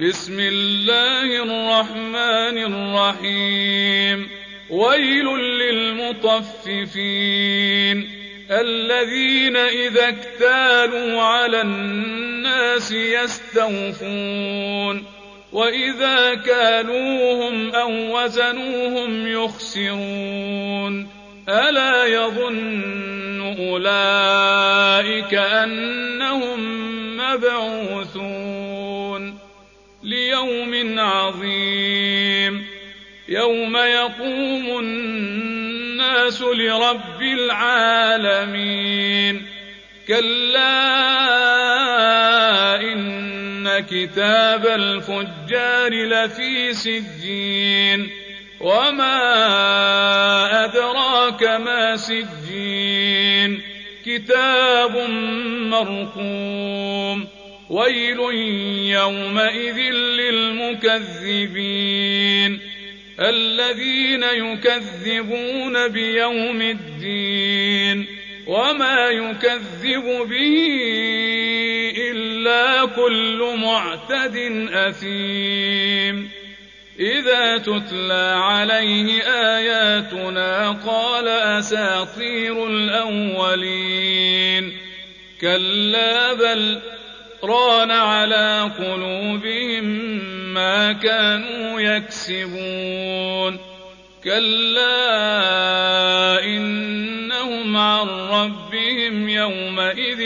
بسم الله الرحمن الرحيم. ويل للمطففين الذين إذا اكتالوا على الناس يستوفون وإذا كالوهم أو وزنوهم يخسرون ألا يظن أولئك أنهم مبعوثون ليوم عظيم يوم يقوم الناس لرب العالمين. كلا إن كتاب الفجار لفي سجين وما أدراك ما سجين كتاب مرقوم. ويل يومئذ للمكذبين الذين يكذبون بيوم الدين وما يكذب به إلا كل معتد أثيم. إذا تتلى عليه آياتنا قال أساطير الأولين كلا بل ران على قلوبهم ما كانوا يكسبون. كلا إنهم عن ربهم يومئذ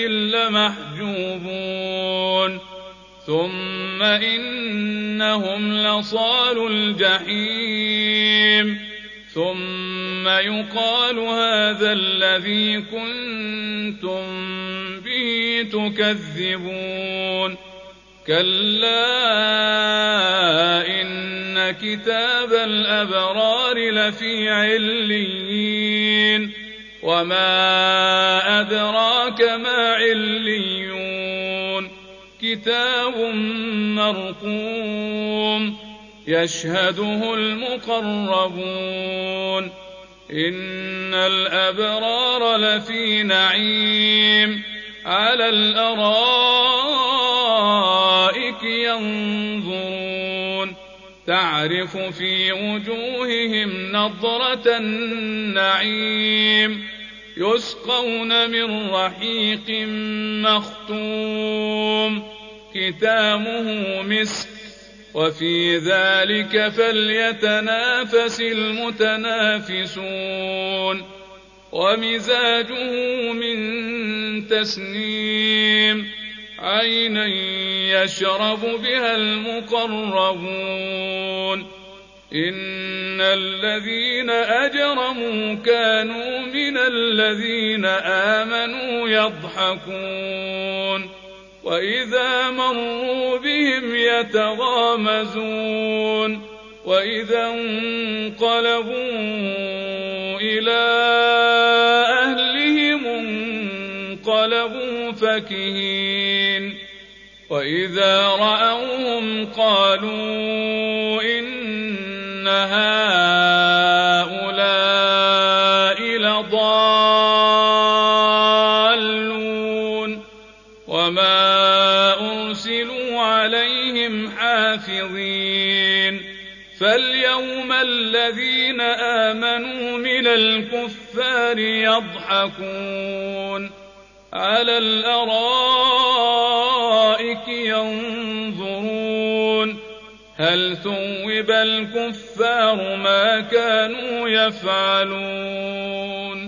لمحجوبون ثم إنهم لصالو الجحيم ثم يقال هذا الذي كنتم به تكذبون. كلا إن كتاب الأبرار لفي عليين وما أدراك ما عليون كتاب مرقوم يشهده المقربون. إن الأبرار لفي نعيم على الأرائك ينظرون تعرف في وجوههم نضرة النعيم يسقون من رحيق مختوم ختامه مسك وفي ذلك فليتنافس المتنافسون. ومزاجه من تسنيم عينا يشرب بها المقربون. إن الذين أجرموا كانوا من الذين آمنوا يضحكون وإذا مروا بهم يتغامزون وإذا انقلبوا إلى أهلهم انقلبوا فكهين وإذا رأوهم قالوا إن هؤلاء لضالون وما أرسلوا عليهم حافظين. فاليوم الذين آمنوا من الكفار يضحكون على الأرائك ينظرون هل ثوب الكفار ما كانوا يفعلون.